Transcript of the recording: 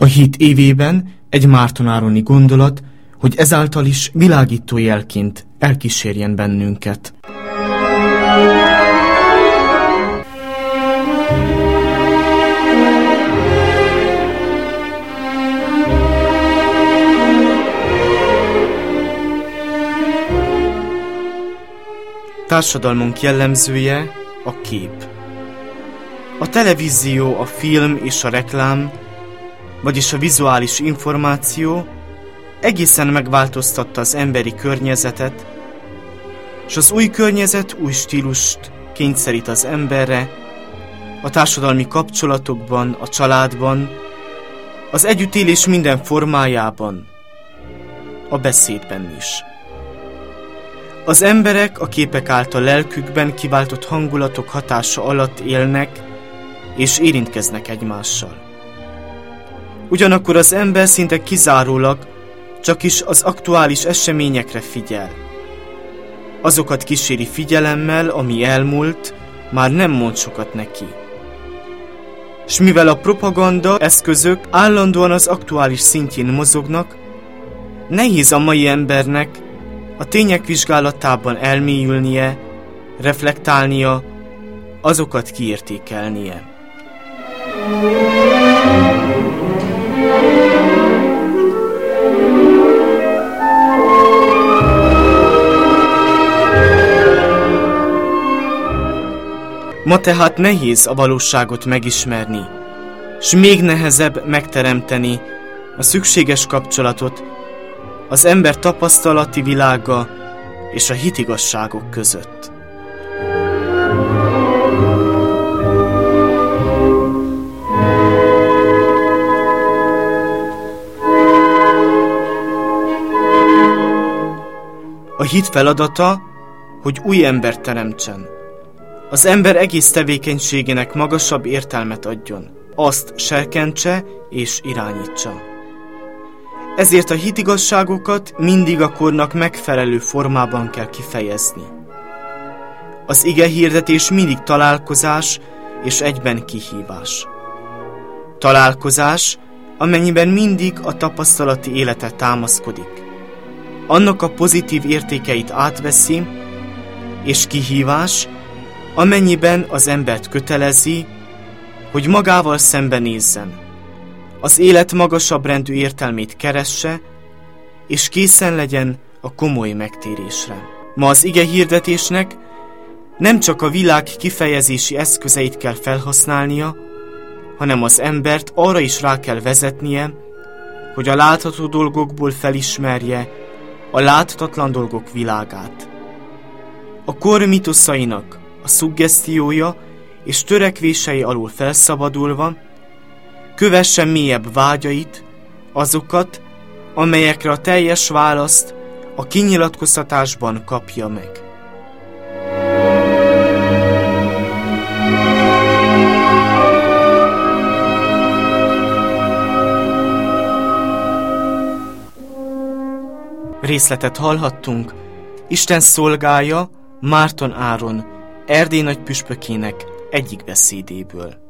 A hit évében egy Márton Ároni gondolat, hogy ezáltal is világító jelként elkísérjen bennünket. Társadalmunk jellemzője a kép. A televízió, a film és a reklám, vagyis a vizuális információ egészen megváltoztatta az emberi környezetet, és az új környezet új stílust kényszerít az emberre, a társadalmi kapcsolatokban, a családban, az együttélés minden formájában, a beszédben is. Az emberek a képek által lelkükben kiváltott hangulatok hatása alatt élnek és érintkeznek egymással. Ugyanakkor az ember szinte kizárólag csak is az aktuális eseményekre figyel. Azokat kíséri figyelemmel, ami elmúlt, már nem mond sokat neki. S mivel a propaganda eszközök állandóan az aktuális szintjén mozognak, nehéz a mai embernek a tények vizsgálatában elmélyülnie, reflektálnia, azokat kiértékelnie. Ma tehát nehéz a valóságot megismerni, s még nehezebb megteremteni a szükséges kapcsolatot az ember tapasztalati világa és a hitigasságok között. A hit feladata, hogy új embert teremtsen. Az ember egész tevékenységének magasabb értelmet adjon, azt serkentse és irányítsa. Ezért a hitigasságokat mindig a kornak megfelelő formában kell kifejezni. Az igehirdetés mindig találkozás és egyben kihívás. Találkozás, amennyiben mindig a tapasztalati életre támaszkodik. Annak a pozitív értékeit átveszi, és kihívás, amennyiben az embert kötelezi, hogy magával szembenézzen, az élet magasabb rendű értelmét keresse, és készen legyen a komoly megtérésre. Ma az igehirdetésnek nem csak a világ kifejezési eszközeit kell felhasználnia, hanem az embert arra is rá kell vezetnie, hogy a látható dolgokból felismerje a láthatatlan dolgok világát. A kor mitoszainak a szuggesztiója és törekvései alól felszabadulva kövesse mélyebb vágyait, azokat, amelyekre a teljes választ a kinyilatkoztatásban kapja meg. Részletet hallhattunk Isten szolgája Márton Áron Erdély nagypüspökének egyik beszédéből.